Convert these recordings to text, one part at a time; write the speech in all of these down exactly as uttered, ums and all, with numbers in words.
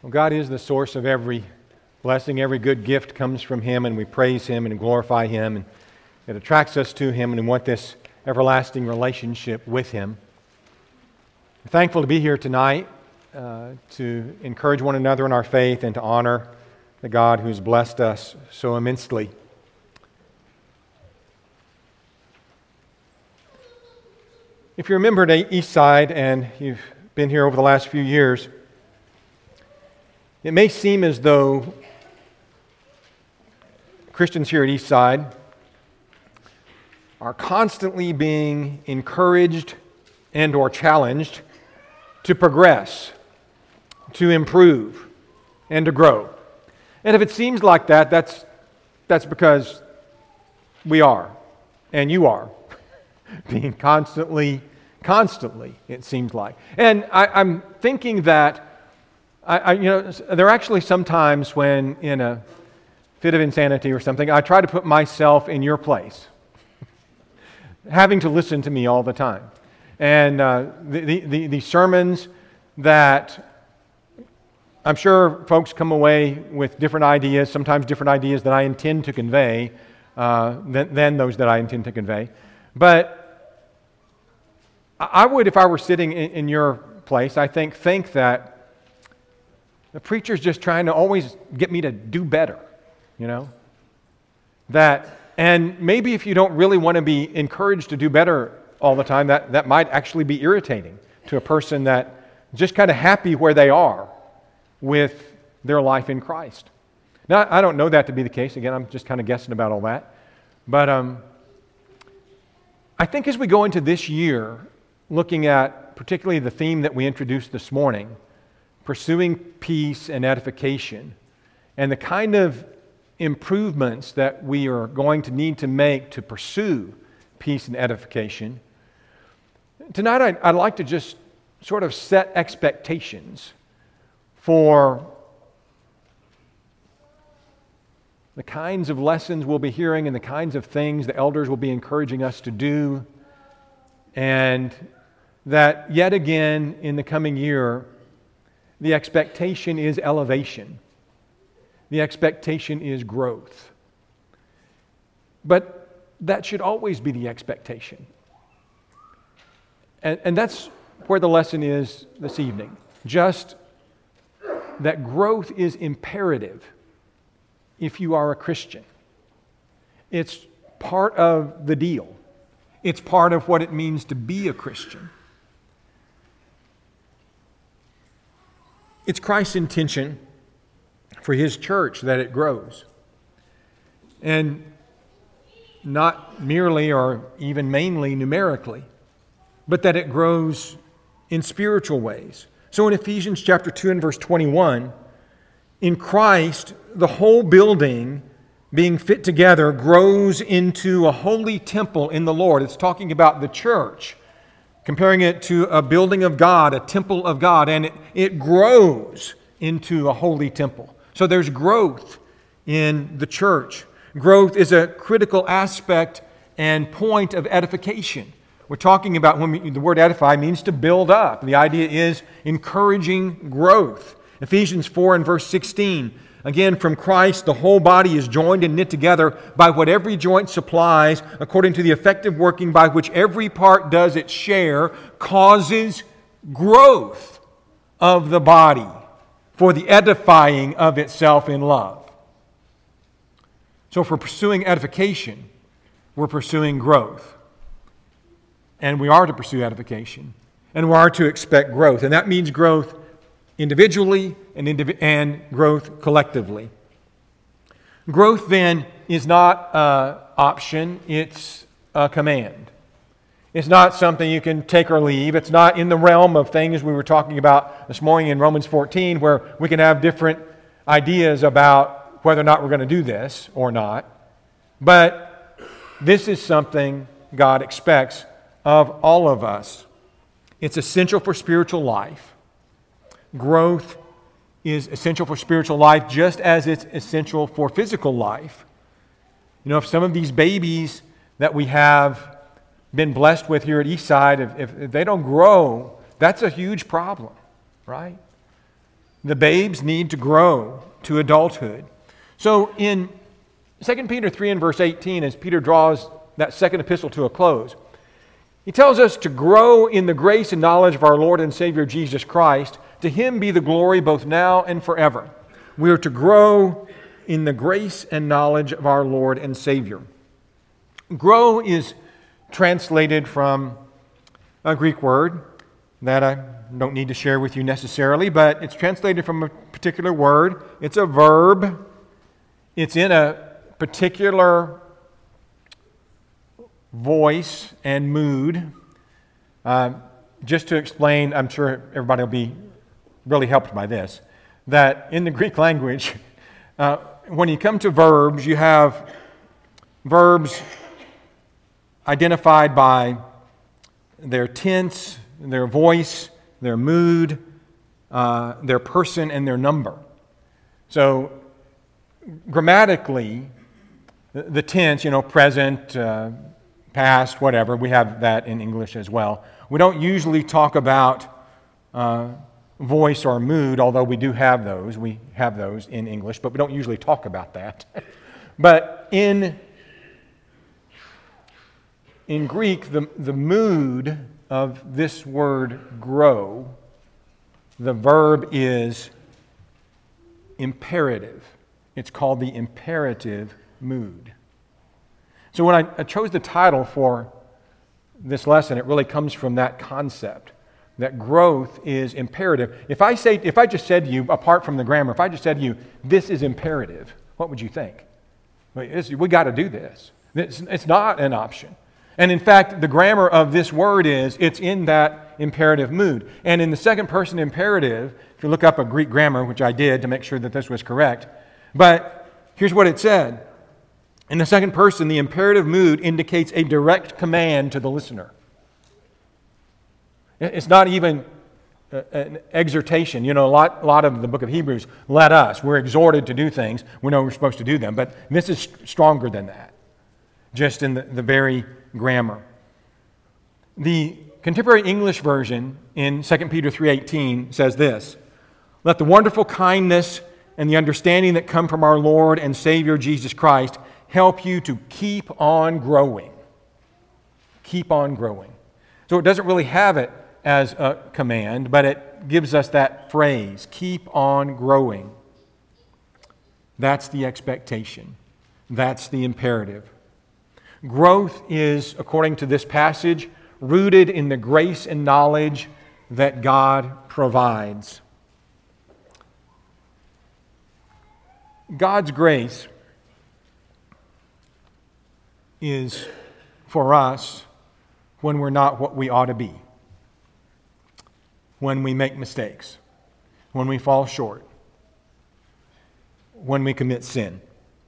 Well, God is the source of every blessing. Every good gift comes from Him, and we praise Him and glorify Him, and it attracts us to Him, and we want this everlasting relationship with Him. We're thankful to be here tonight uh, to encourage one another in our faith and to honor the God who's blessed us so immensely. If you're a member at Eastside and you've been here over the last few years, it may seem as though Christians here at Eastside are constantly being encouraged and or challenged to progress, to improve, and to grow. And if it seems like that, that's, that's because we are, and you are, being constantly, constantly, it seems like. And I, I'm thinking that I, I, you know, there are actually some times when, in a fit of insanity or something, I try to put myself in your place, having to listen to me all the time. And uh, the, the, the sermons that I'm sure folks come away with different ideas, sometimes different ideas that I intend to convey uh, than, than those that I intend to convey. But I would, if I were sitting in, in your place, I think think that the preacher's just trying to always get me to do better, you know? That, and maybe if you don't really want to be encouraged to do better all the time, that, that might actually be irritating to a person that just kind of happy where they are with their life in Christ. Now, I don't know that to be the case. Again, I'm just kind of guessing about all that. But um, I think as we go into this year, looking at particularly the theme that we introduced this morning, pursuing peace and edification, and the kind of improvements that we are going to need to make to pursue peace and edification, tonight I'd, I'd like to just sort of set expectations for the kinds of lessons we'll be hearing and the kinds of things the elders will be encouraging us to do, and that yet again in the coming year, the expectation is elevation. The expectation is growth. But that should always be the expectation. And, and that's where the lesson is this evening. Just that growth is imperative if you are a Christian. It's part of the deal. It's part of what it means to be a Christian. It's Christ's intention for His church that it grows. And not merely or even mainly numerically, but that it grows in spiritual ways. So in Ephesians chapter two and verse twenty-one, in Christ, the whole building being fit together grows into a holy temple in the Lord. It's talking about the church, comparing it to a building of God, a temple of God, and it, it grows into a holy temple. So there's growth in the church. Growth is a critical aspect and point of edification. We're talking about, when we, the word edify means to build up. The idea is encouraging growth. Ephesians four and verse sixteen, again, from Christ, the whole body is joined and knit together by what every joint supplies, according to the effective working by which every part does its share, causes growth of the body for the edifying of itself in love. So if we're pursuing edification, we're pursuing growth. And we are to pursue edification. And we are to expect growth. And that means growth individually and, indiv- and growth collectively. Growth then is not an option, it's a command. It's not something you can take or leave. It's not in the realm of things we were talking about this morning in Romans fourteen, where we can have different ideas about whether or not we're going to do this or not. But this is something God expects of all of us. It's essential for spiritual life. Growth is essential for spiritual life just as it's essential for physical life. You know, if some of these babies that we have been blessed with here at Eastside, if, if, if they don't grow, that's a huge problem, right? The babes need to grow to adulthood. So in Second Peter three and verse eighteen, as Peter draws that second epistle to a close, he tells us to grow in the grace and knowledge of our Lord and Savior Jesus Christ. To Him be the glory both now and forever. We are to grow in the grace and knowledge of our Lord and Savior. Grow is translated from a Greek word that I don't need to share with you necessarily, but it's translated from a particular word. It's a verb. It's in a particular voice and mood. Uh, just to explain, I'm sure everybody will be really helped by this, that in the Greek language, uh, when you come to verbs, you have verbs identified by their tense, their voice, their mood, uh, their person, and their number. So grammatically, the tense, you know, present, uh, past, whatever, we have that in English as well. We don't usually talk about uh, voice or mood, although we do have those. We have those in English, but we don't usually talk about that. But in, in Greek, the, the mood of this word grow, the verb is imperative. It's called the imperative mood. So when I, I chose the title for this lesson, it really comes from that concept, that growth is imperative. If I say, if I just said to you, apart from the grammar, if I just said to you, this is imperative, what would you think? We got to do this. It's, it's not an option. And in fact, the grammar of this word is, it's in that imperative mood. And in the second person imperative, if you look up a Greek grammar, which I did to make sure that this was correct, but here's what it said. In the second person, the imperative mood indicates a direct command to the listener. It's not even an exhortation. You know, a lot, a lot of the book of Hebrews, let us. We're exhorted to do things. We know we're supposed to do them. But this is stronger than that, just in the, the very grammar. The contemporary English version in Second Peter three eighteen says this, let the wonderful kindness and the understanding that come from our Lord and Savior Jesus Christ help you to keep on growing. Keep on growing. So it doesn't really have it as a command, but it gives us that phrase, keep on growing. That's the expectation. That's the imperative. Growth is, according to this passage, rooted in the grace and knowledge that God provides. God's grace is for us when we're not what we ought to be, when we make mistakes, when we fall short, when we commit sin.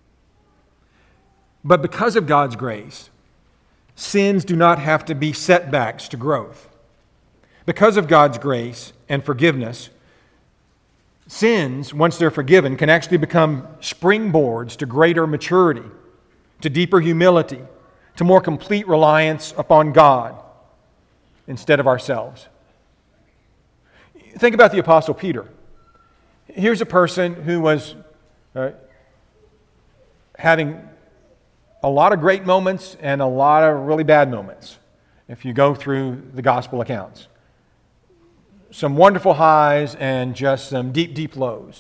But because of God's grace, sins do not have to be setbacks to growth. Because of God's grace and forgiveness, sins, once they're forgiven, can actually become springboards to greater maturity, to deeper humility, to more complete reliance upon God instead of ourselves. Think about the Apostle Peter. Here's a person who was uh, having a lot of great moments and a lot of really bad moments if you go through the gospel accounts. Some wonderful highs and just some deep, deep lows.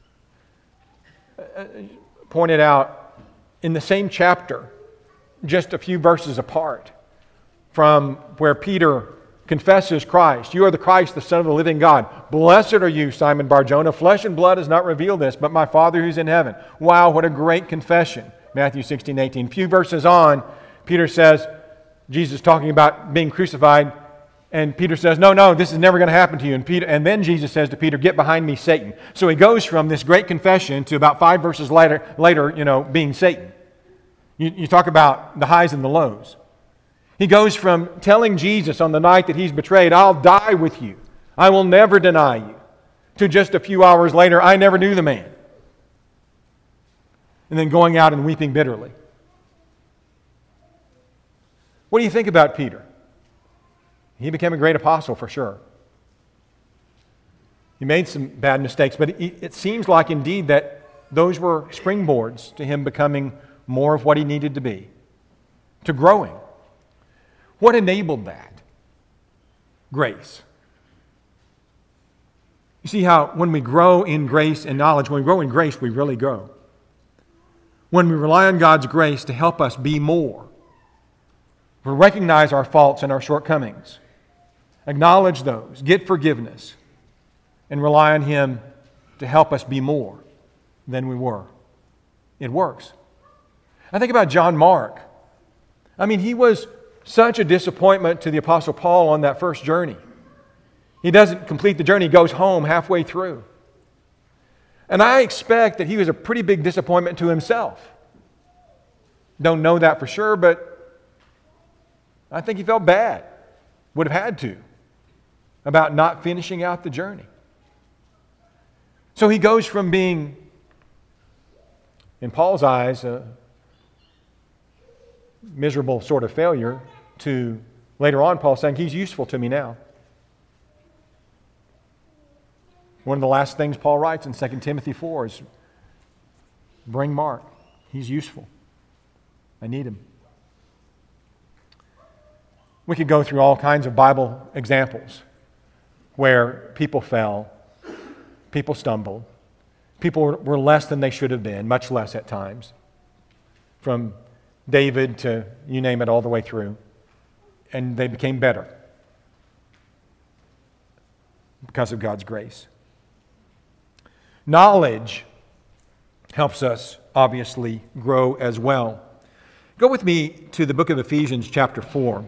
Uh, pointed out in the same chapter, just a few verses apart from where Peter confesses Christ. You are the Christ, the Son of the living God. Blessed are you, Simon Bar-Jonah. Flesh and blood has not revealed this, but my Father who's in heaven. Wow, what a great confession. Matthew sixteen eighteen. A few verses on, Peter says, Jesus talking about being crucified, and Peter says, no, no, this is never going to happen to you. And Peter, and then Jesus says to Peter, get behind me, Satan. So he goes from this great confession to about five verses later, later you know, being Satan. You, you talk about the highs and the lows. He goes from telling Jesus on the night that he's betrayed, I'll die with you. I will never deny you. To just a few hours later, I never knew the man. And then going out and weeping bitterly. What do you think about Peter? He became a great apostle for sure. He made some bad mistakes, but it, it seems like indeed that those were springboards to him becoming more of what he needed to be, to growing. What enabled that? Grace. You see how when we grow in grace and knowledge, when we grow in grace, we really grow. When we rely on God's grace to help us be more, we recognize our faults and our shortcomings, acknowledge those, get forgiveness, and rely on Him to help us be more than we were. It works. I think about John Mark. I mean, he was such a disappointment to the Apostle Paul on that first journey. He doesn't complete the journey, he goes home halfway through. And I expect that he was a pretty big disappointment to himself. Don't know that for sure, but I think he felt bad, would have had to, about not finishing out the journey. So he goes from being, in Paul's eyes, a miserable sort of failure to later on Paul saying, he's useful to me now. One of the last things Paul writes in Second Timothy four is, bring Mark. He's useful. I need him. We could go through all kinds of Bible examples where people fell, people stumbled, people were less than they should have been, much less at times, from David to you name it all the way through, and they became better because of God's grace. Knowledge helps us obviously grow as well. Go with me to the book of Ephesians chapter four.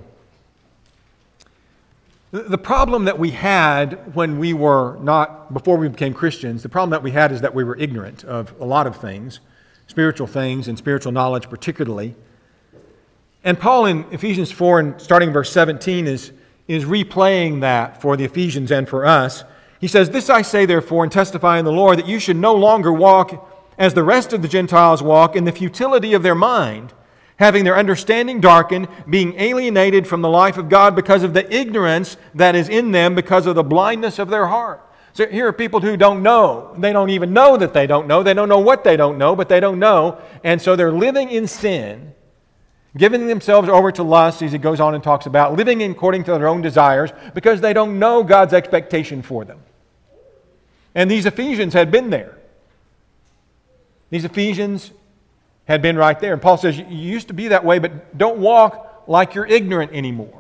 The problem that we had when we were not, before we became Christians, the problem that we had is that we were ignorant of a lot of things, spiritual things and spiritual knowledge particularly. And Paul in Ephesians four, and starting in verse seventeen, is, is replaying that for the Ephesians and for us. He says, "This I say therefore, and testify in the Lord, that you should no longer walk as the rest of the Gentiles walk in the futility of their mind, having their understanding darkened, being alienated from the life of God because of the ignorance that is in them because of the blindness of their heart." So here are people who don't know. They don't even know that they don't know. They don't know what they don't know, but they don't know. And so they're living in sin, giving themselves over to lust, as he goes on and talks about, living according to their own desires because they don't know God's expectation for them. And these Ephesians had been there. These Ephesians had been right there. And Paul says, you used to be that way, but don't walk like you're ignorant anymore.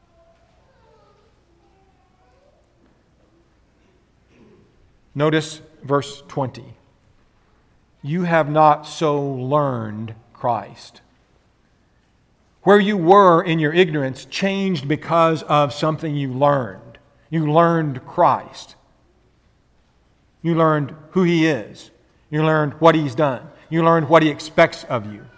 Notice verse twenty. You have not so learned Christ. Where you were in your ignorance changed because of something you learned. You learned Christ. You learned who He is. You learned what He's done. You learned what He expects of you.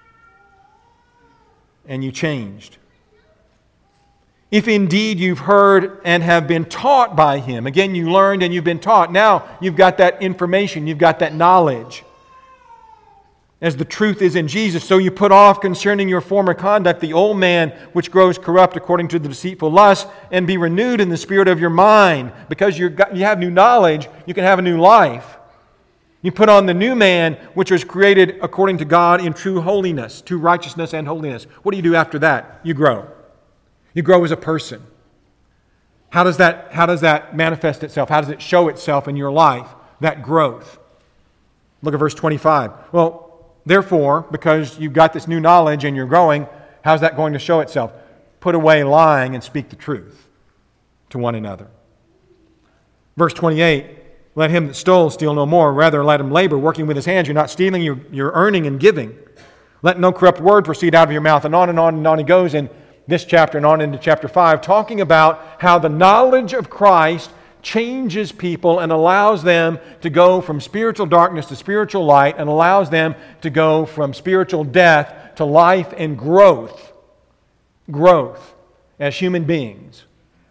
And you changed. If indeed you've heard and have been taught by Him, again, you learned and you've been taught. Now you've got that information, you've got that knowledge. As the truth is in Jesus, so you put off concerning your former conduct the old man which grows corrupt according to the deceitful lust, and be renewed in the spirit of your mind. Because you're, you have new knowledge, you can have a new life. You put on the new man which was created according to God in true holiness, true righteousness and holiness. What do you do after that? You grow. You grow as a person. How does that, how does that manifest itself? How does it show itself in your life, that growth? Look at verse twenty-five. Well, therefore, because you've got this new knowledge and you're growing, how's that going to show itself? Put away lying and speak the truth to one another. Verse twenty-eight, let him that stole steal no more, rather let him labor, working with his hands. You're not stealing, you're, you're earning and giving. Let no corrupt word proceed out of your mouth. And on and on and on he goes in this chapter and on into chapter five, talking about how the knowledge of Christ changes people and allows them to go from spiritual darkness to spiritual light, and allows them to go from spiritual death to life and growth. Growth as human beings.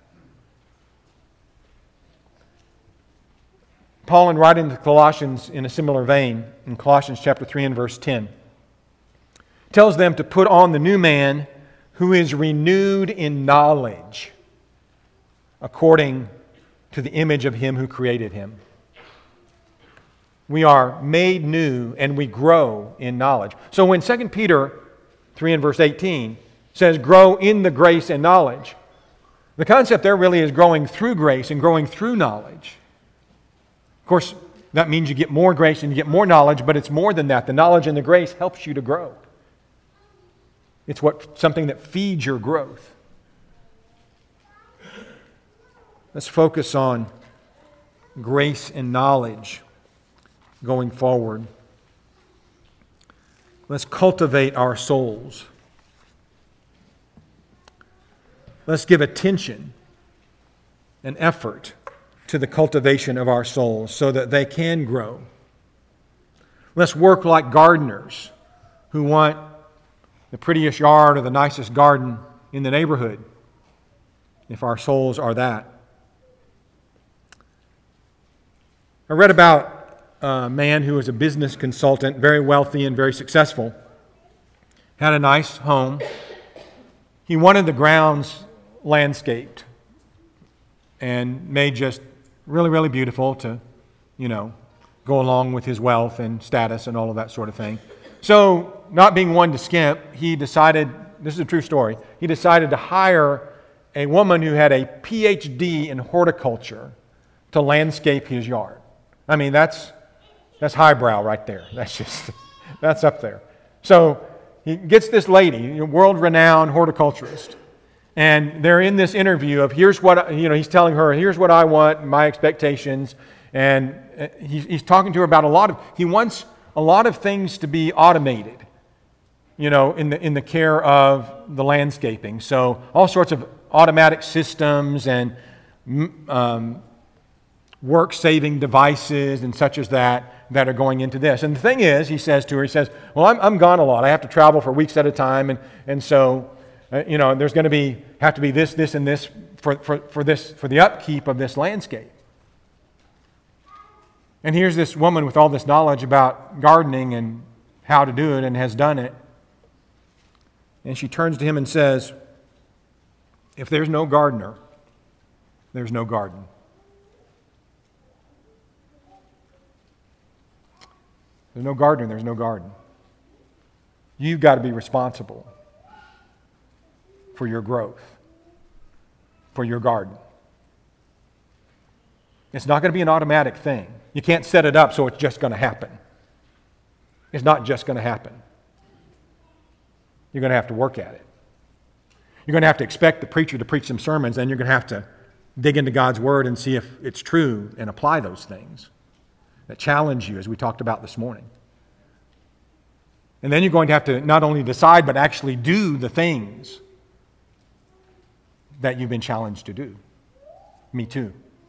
Paul, in writing to Colossians in a similar vein, in Colossians chapter three and verse ten, tells them to put on the new man who is renewed in knowledge according to the image of Him who created him. We are made new and we grow in knowledge. So when Second Peter three and verse eighteen says, grow in the grace and knowledge, the concept there really is growing through grace and growing through knowledge. Of course, that means you get more grace and you get more knowledge, but it's more than that. The knowledge and the grace helps you to grow. It's what something that feeds your growth. Let's focus on grace and knowledge going forward. Let's cultivate our souls. Let's give attention and effort to the cultivation of our souls so that they can grow. Let's work like gardeners who want the prettiest yard or the nicest garden in the neighborhood, if our souls are that. I read about a man who was a business consultant, very wealthy and very successful, had a nice home. He wanted the grounds landscaped and made just really, really beautiful to, you know, go along with his wealth and status and all of that sort of thing. So, not being one to skimp, he decided, this is a true story, he decided to hire a woman who had a P H D in horticulture to landscape his yard. I mean, that's that's highbrow right there. That's just, that's up there. So, he gets this lady, a world-renowned horticulturist, and they're in this interview of here's what, you know, he's telling her, here's what I want, my expectations, and he's, he's talking to her about a lot of, he wants a lot of things to be automated, you know, in the in the care of the landscaping. So all sorts of automatic systems and um, work-saving devices and such as that that are going into this. And the thing is, he says to her, he says, well, I'm, I'm gone a lot. I have to travel for weeks at a time, and, and so, uh, you know, there's going to be, have to be this, this, and this for, for, for this, for the upkeep of this landscape. And here's this woman with all this knowledge about gardening and how to do it and has done it. And she turns to him and says, if there's no gardener, there's no garden. There's no gardener, there's no garden. You've got to be responsible for your growth, for your garden. It's not going to be an automatic thing. You can't set it up so it's just going to happen. It's not just going to happen. You're going to have to work at it. You're going to have to expect the preacher to preach some sermons, and you're going to have to dig into God's Word and see if it's true and apply those things that challenge you, as we talked about this morning. And then you're going to have to not only decide, but actually do the things that you've been challenged to do. Me too.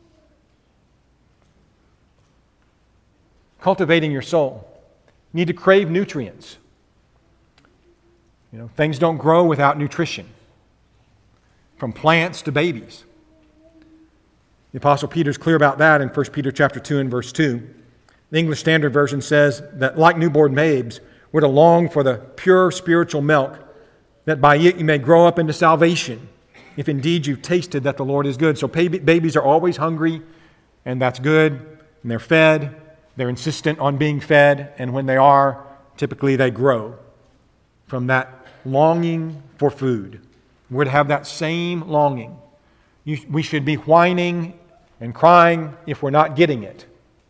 Cultivating your soul. You need to crave nutrients. You know, things don't grow without nutrition. From plants to babies. The Apostle Peter's clear about that in First Peter chapter two and verse two. The English Standard Version says that like newborn babes, we're to long for the pure spiritual milk, that by it you may grow up into salvation, if indeed you've tasted that the Lord is good. So babies are always hungry, and that's good, and they're fed. They're insistent on being fed, and when they are, typically they grow from that longing for food. We're to have that same longing. You, we should be whining and crying if we're not getting it.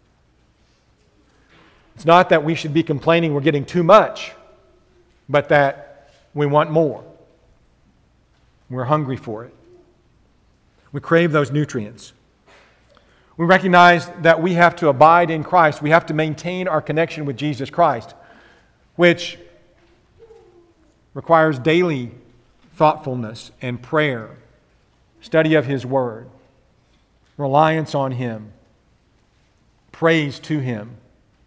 It's not that we should be complaining we're getting too much, but that we want more. We're hungry for it. We crave those nutrients. We recognize that we have to abide in Christ. We have to maintain our connection with Jesus Christ, which requires daily thoughtfulness and prayer, study of His Word, reliance on Him, praise to Him.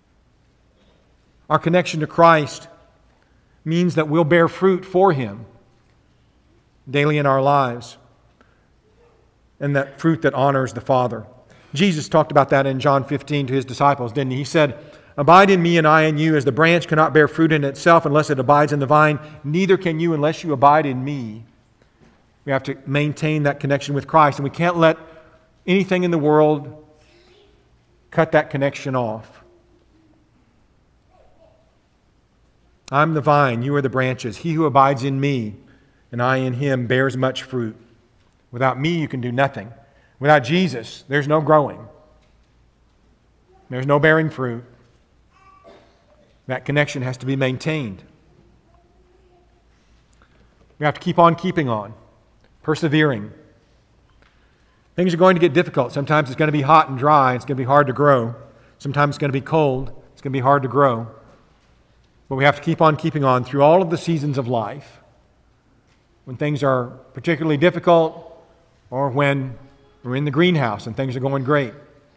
Our connection to Christ means that we'll bear fruit for Him daily in our lives, and that fruit that honors the Father. Jesus talked about that in John fifteen to His disciples, didn't He? He said, abide in me and I in you, as the branch cannot bear fruit in itself unless it abides in the vine, neither can you unless you abide in me. We have to maintain that connection with Christ, and we can't let anything in the world cut that connection off. I'm the vine, you are the branches. He who abides in me, and I in him, bears much fruit. Without me, you can do nothing. Without Jesus, there's no growing. There's no bearing fruit. That connection has to be maintained. We have to keep on keeping on, persevering. Things are going to get difficult. Sometimes it's going to be hot and dry. It's going to be hard to grow. Sometimes it's going to be cold. It's going to be hard to grow. But we have to keep on keeping on through all of the seasons of life. When things are particularly difficult, or when we're in the greenhouse and things are going great.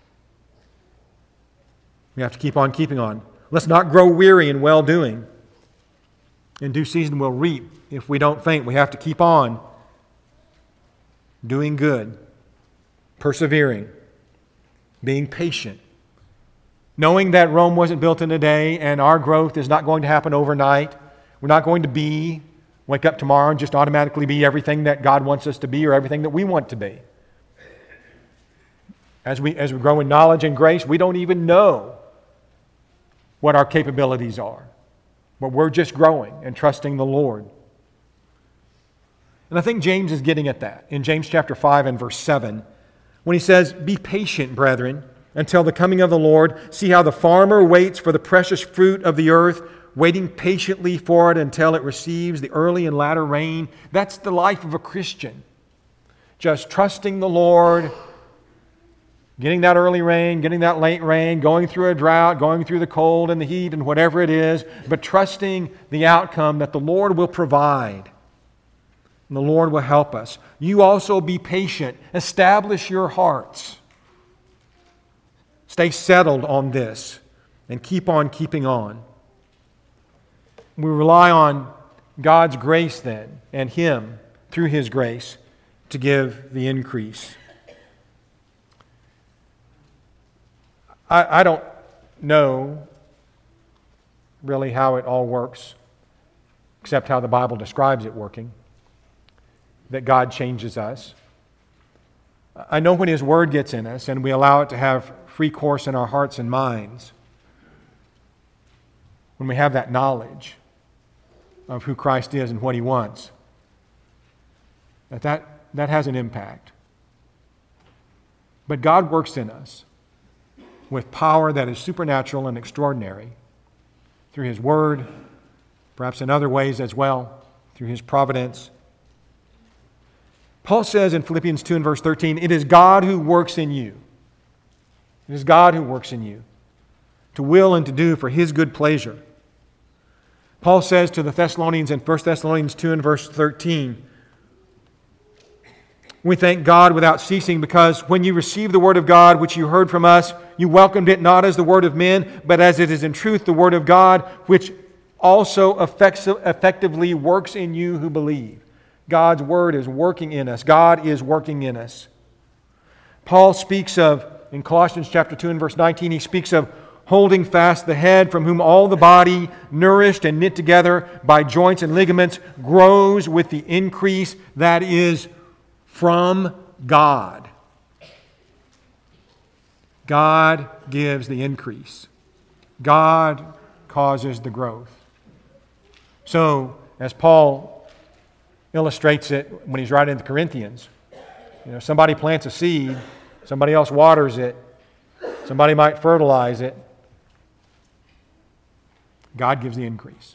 We have to keep on keeping on. Let's not grow weary in well-doing. In due season we'll reap if we don't faint. We have to keep on doing good, persevering, being patient, knowing that Rome wasn't built in a day and our growth is not going to happen overnight. We're not going to be, wake up tomorrow and just automatically be everything that God wants us to be or everything that we want to be. As we, as we grow in knowledge and grace, we don't even know what our capabilities are. But we're just growing and trusting the Lord. And I think James is getting at that in James chapter five and verse seven when he says, "Be patient, brethren, until the coming of the Lord. See how the farmer waits for the precious fruit of the earth, waiting patiently for it until it receives the early and latter rain." That's the life of a Christian. Just trusting the Lord, getting that early rain, getting that late rain, going through a drought, going through the cold and the heat and whatever it is, but trusting the outcome that the Lord will provide. And the Lord will help us. You also be patient. Establish your hearts. Stay settled on this and keep on keeping on. We rely on God's grace then and Him through His grace to give the increase. I, I don't know really how it all works, except how the Bible describes it working, that God changes us. I know when His Word gets in us and we allow it to have free course in our hearts and minds, when we have that knowledge of who Christ is and what He wants, that that, that has an impact. But God works in us with power that is supernatural and extraordinary through His Word, perhaps in other ways as well, through His providence. Paul says in Philippians two and verse thirteen, "It is God who works in you." It is God who works in you to will and to do for His good pleasure. Paul says to the Thessalonians in First Thessalonians two and verse thirteen, "We thank God without ceasing because when you received the word of God which you heard from us, you welcomed it not as the word of men, but as it is in truth the word of God, which also effects, effectively works in you who believe." God's word is working in us. God is working in us. Paul speaks of, in Colossians chapter two and verse nineteen, he speaks of holding fast the head, from whom all the body, nourished and knit together by joints and ligaments, grows with the increase that is from God. God gives the increase. God causes the growth. So, as Paul illustrates it when he's writing to the Corinthians, you know, somebody plants a seed, somebody else waters it, somebody might fertilize it. God gives the increase.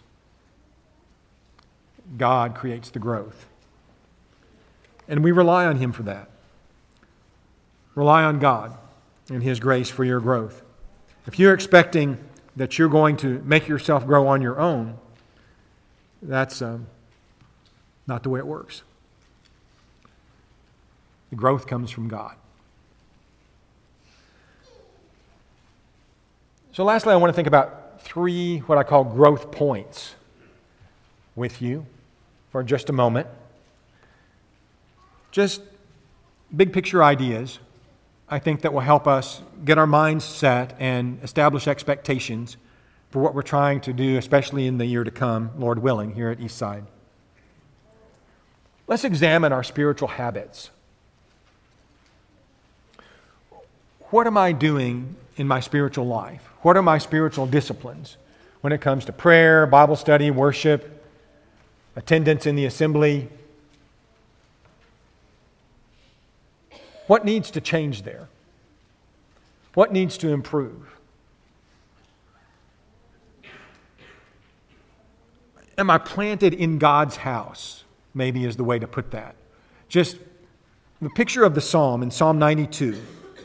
God creates the growth. And we rely on Him for that. Rely on God and His grace for your growth. If you're expecting that you're going to make yourself grow on your own, that's um, not the way it works. The growth comes from God. So lastly, I want to think about three what I call growth points with you for just a moment. Just big picture ideas, I think, that will help us get our minds set and establish expectations for what we're trying to do, especially in the year to come, Lord willing, here at Eastside. Let's examine our spiritual habits. what am I doing in my spiritual life? What are my spiritual disciplines when it comes to prayer, Bible study, worship, attendance in the assembly? What needs to change there? What needs to improve? Am I planted in God's house? Maybe is the way to put that. Just the picture of the psalm in Psalm ninety-two.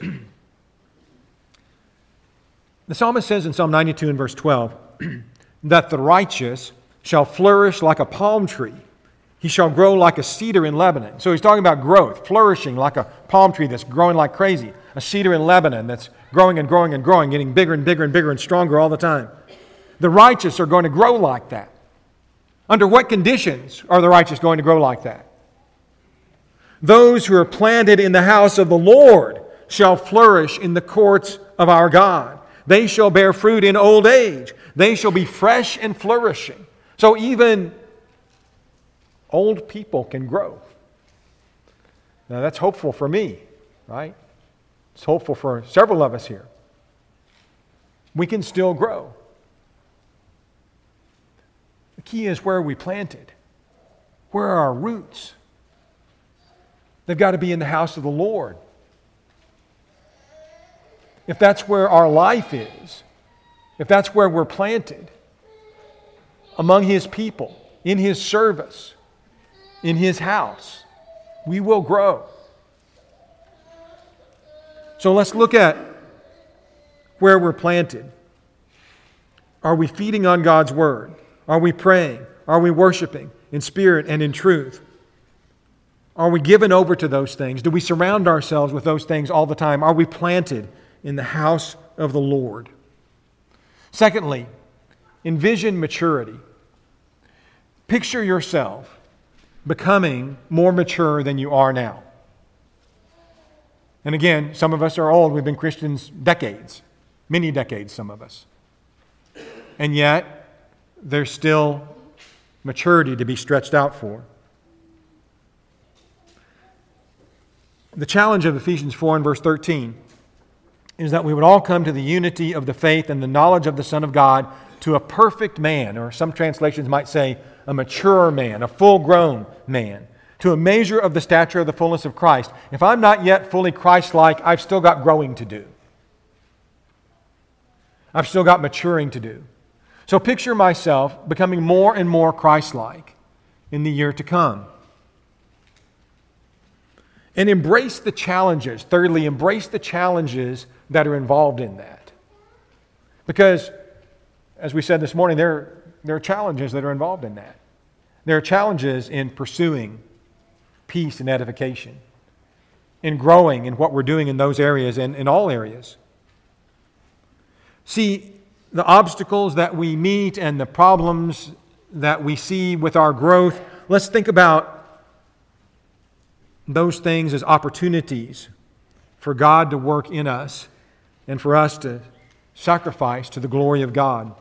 The psalmist says in Psalm ninety-two and verse twelve, that the righteous shall flourish like a palm tree. He shall grow like a cedar in Lebanon. So he's talking about growth, flourishing like a palm tree that's growing like crazy. A cedar in Lebanon that's growing and growing and growing, getting bigger and bigger and bigger and stronger all the time. The righteous are going to grow like that. Under what conditions are the righteous going to grow like that? Those who are planted in the house of the Lord shall flourish in the courts of our God. They shall bear fruit in old age. They shall be fresh and flourishing. So even old people can grow. Now that's hopeful for me, right? It's hopeful for several of us here. We can still grow. The key is where are we planted? Where are our roots? They've got to be in the house of the Lord. If that's where our life is, if that's where we're planted, among His people, in His service, in His house, we will grow. So let's look at where we're planted. Are we feeding on God's Word? Are we praying? Are we worshiping in spirit and in truth? Are we given over to those things? Do we surround ourselves with those things all the time? Are we planted in the house of the Lord? Secondly, envision maturity. Picture yourself becoming more mature than you are now. And again, some of us are old. We've been Christians decades, many decades, some of us. And yet, there's still maturity to be stretched out for. The challenge of Ephesians four and verse thirteen is that we would all come to the unity of the faith and the knowledge of the Son of God, to a perfect man, or some translations might say a mature man, a full-grown man, to a measure of the stature of the fullness of Christ. If I'm not yet fully Christ-like, I've still got growing to do. I've still got maturing to do. So picture myself becoming more and more Christ-like in the year to come. And embrace the challenges. Thirdly, embrace the challenges that are involved in that. Because, as we said this morning, there, there are challenges that are involved in that. There are challenges in pursuing peace and edification, in growing in what we're doing in those areas and in all areas. See, the obstacles that we meet and the problems that we see with our growth, let's think about those things as opportunities for God to work in us and for us to sacrifice to the glory of God.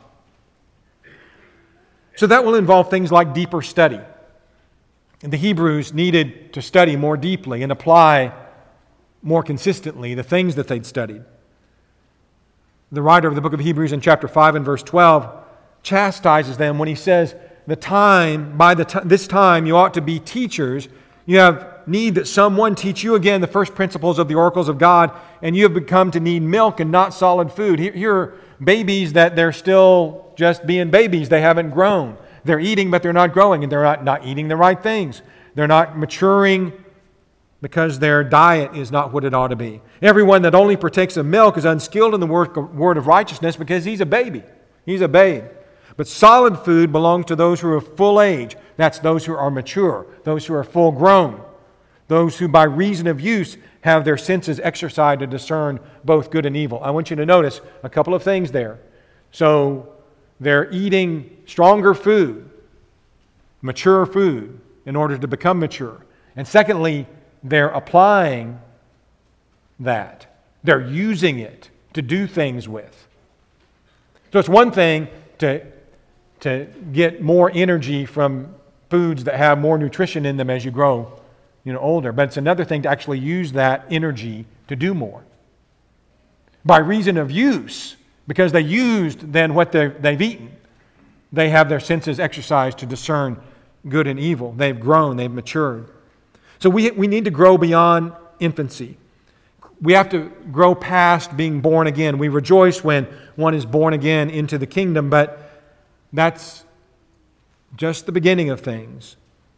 So that will involve things like deeper study. And the Hebrews needed to study more deeply and apply more consistently the things that they'd studied. The writer of the book of Hebrews in chapter five and verse twelve chastises them when he says, the time, by the t- this time you ought to be teachers. You have need that someone teach you again the first principles of the oracles of God, and you have become to need milk and not solid food. Here, here are babies that they're still just being babies. They haven't grown. They're eating, but they're not growing, and they're not, not eating the right things. They're not maturing because their diet is not what it ought to be. Everyone that only partakes of milk is unskilled in the word, word of righteousness because he's a baby. He's a babe. But solid food belongs to those who are of full age. That's those who are mature, those who are full grown, those who by reason of use have their senses exercised to discern both good and evil. I want you to notice a couple of things there. So they're eating stronger food, mature food, in order to become mature. And secondly, they're applying that. They're using it to do things with. So it's one thing to, to get more energy from foods that have more nutrition in them as you grow, you know, older. But it's another thing to actually use that energy to do more. by reason of use, because they used then what they've eaten. They have their senses exercised to discern good and evil. They've grown, they've matured. So we, we need to grow beyond infancy. We have to grow past being born again. We rejoice when one is born again into the kingdom, but that's just the beginning of things.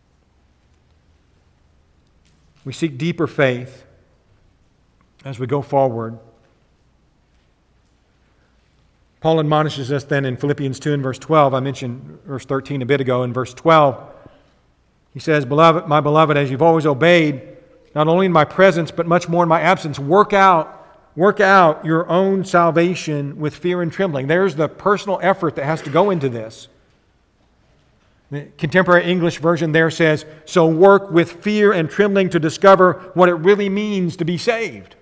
We seek deeper faith as we go forward. Paul admonishes us then in Philippians two and verse twelve. I mentioned verse thirteen a bit ago. In verse twelve, he says, "Beloved, my beloved, as you've always obeyed, not only in my presence, but much more in my absence, work out, work out your own salvation with fear and trembling." There's the personal effort that has to go into this. The contemporary English version there says, "So work with fear and trembling to discover what it really means to be saved."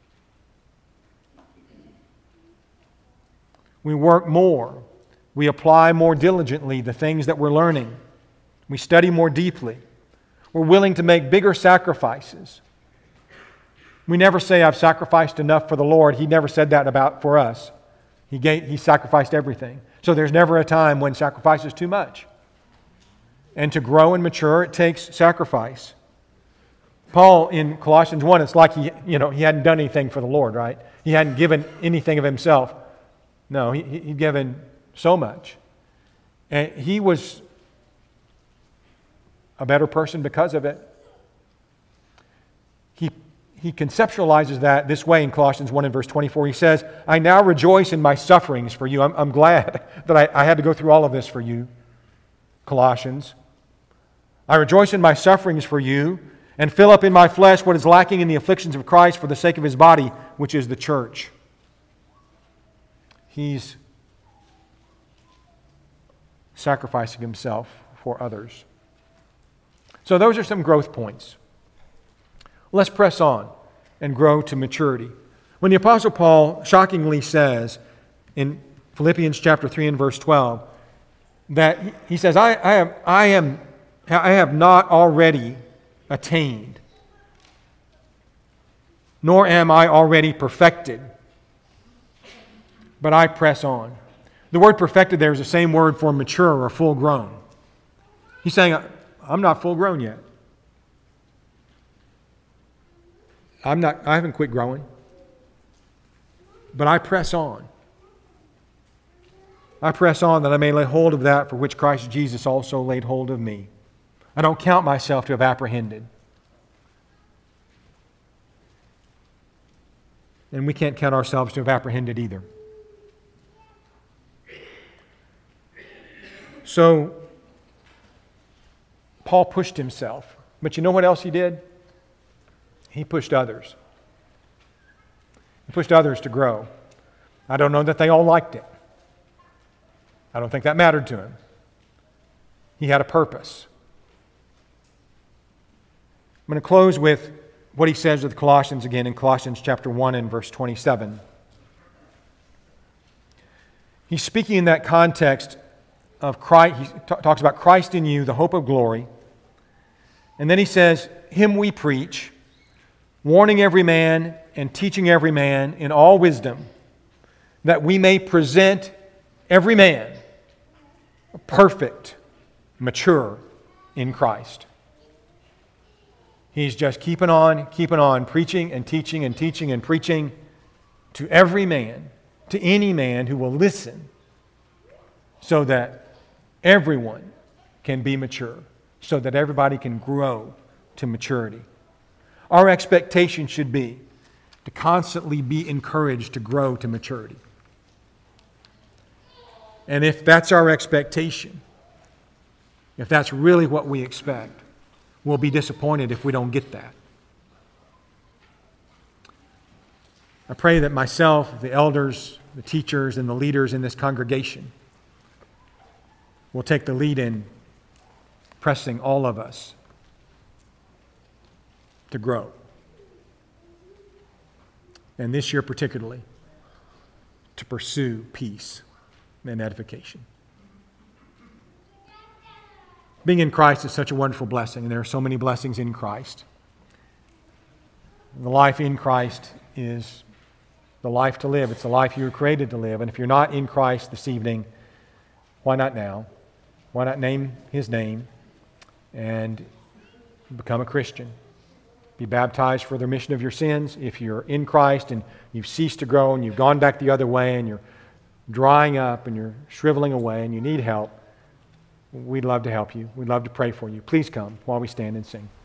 We work more. We apply more diligently the things that we're learning. We study more deeply. We're willing to make bigger sacrifices. We never say, "I've sacrificed enough for the Lord." He never said that about for us. He gave, He sacrificed everything. So there's never a time when sacrifice is too much. And to grow and mature, it takes sacrifice. Paul in Colossians one, it's like he, you know, he hadn't done anything for the Lord, right? He hadn't given anything of himself. No, he, he'd given so much. And he was a better person because of it. He, he conceptualizes that this way in Colossians one and verse twenty-four. He says, "I now rejoice in my sufferings for you." I'm, I'm glad that I, I had to go through all of this for you, Colossians. "I rejoice in my sufferings for you and fill up in my flesh what is lacking in the afflictions of Christ for the sake of His body, which is the church." He's sacrificing himself for others. So those are some growth points. Let's press on and grow to maturity. When the Apostle Paul shockingly says in Philippians chapter three and verse twelve that he says, I, I, am, I, am, I have not already attained, nor am I already perfected, but I press on. The word perfected there is the same word for mature or full grown. He's saying, I'm not full grown yet. I'm not, I haven't quit growing. But I press on. I press on that I may lay hold of that for which Christ Jesus also laid hold of me. I don't count myself to have apprehended. And we can't count ourselves to have apprehended either. So, Paul pushed himself. But you know what else he did? He pushed others. He pushed others to grow. I don't know that they all liked it. I don't think that mattered to him. He had a purpose. I'm going to close with what he says to the Colossians again in Colossians chapter one and verse twenty-seven. He's speaking in that context of Christ. He t- talks about Christ in you, the hope of glory. And then he says, Him we preach, warning every man and teaching every man in all wisdom, that we may present every man perfect, mature in Christ. He's just keeping on, keeping on, preaching and teaching and teaching and preaching to every man, to any man who will listen, so that everyone can be mature, so that everybody can grow to maturity. Our expectation should be to constantly be encouraged to grow to maturity. And if that's our expectation, if that's really what we expect, we'll be disappointed if we don't get that. I pray that myself, the elders, the teachers, and the leaders in this congregation will take the lead in pressing all of us to grow. And this year particularly, to pursue peace and edification. Being in Christ is such a wonderful blessing, and there are so many blessings in Christ. The life in Christ is the life to live. It's the life you were created to live. And if you're not in Christ this evening, why not now? Why not name His name and become a Christian? Be baptized for the remission of your sins. If you're in Christ and you've ceased to grow and you've gone back the other way and you're drying up and you're shriveling away and you need help, we'd love to help you. We'd love to pray for you. Please come while we stand and sing.